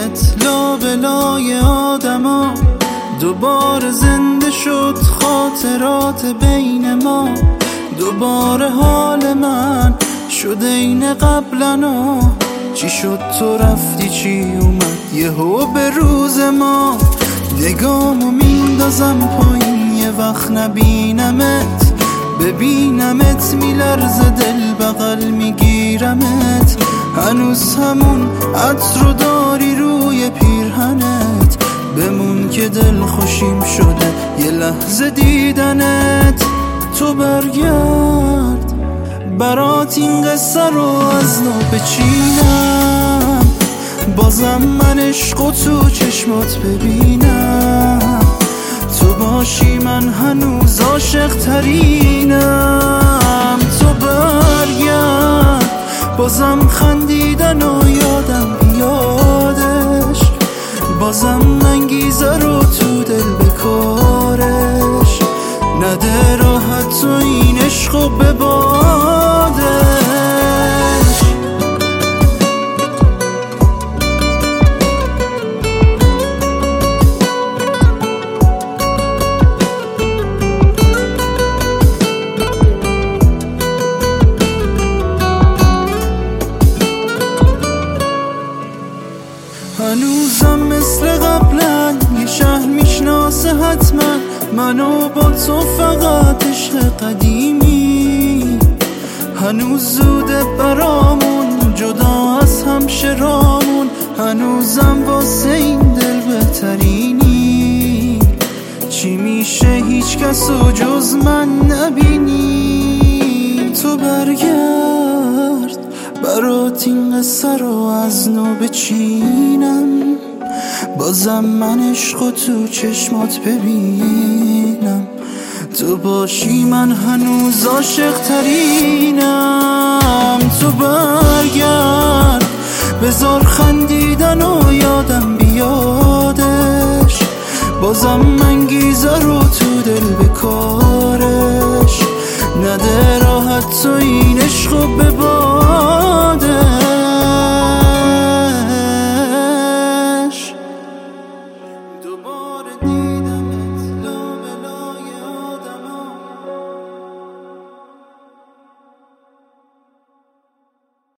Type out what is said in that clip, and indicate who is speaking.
Speaker 1: رویت لابلای آدما، دوباره زنده شد خاطرات بین ما. دوباره حال من شد این قبلنا. چی شد تو رفتی چی اومد یهو به روز ما؟ نگامو میندازم پایین یه وقت نبینمت، ببینمت میلرزه دل بغل میگیرمت. هنوز همون عطر رو داری روی پیرهنت، بمون که دل خوشیم شده یه لحظه دیدنت. تو برگرد برات این قصه رو از نو بچینم، بازم من عشقو تو چشمات ببینم. تو باشی من هنوز عاشق ترینم. تو برگرد بازم خندیدن و یادم بیادش، بازم انگیزه رو تو دل بکارش. نده راحت تو این عشقو به بادش. هنوزم مثل قبلا یه شهر میشناسه حتما منو با تو، فقط عشق قدیمی. هنوز زوده برامون جدا از همشرامون، هنوزم واسه این دل بهترینی. چی میشه هیچ کسو جز من نبینی؟ تو برگرد برات این قصه رو از نو بچینم، بازم من عشقو تو چشمات ببینم. تو باشی من هنوز عاشق ترینم. تو برگرد بذار خندیدن و یادم بیادش، بازم انگیزه رو تو دل بکارش. نده راحت تو این عشقو ببار.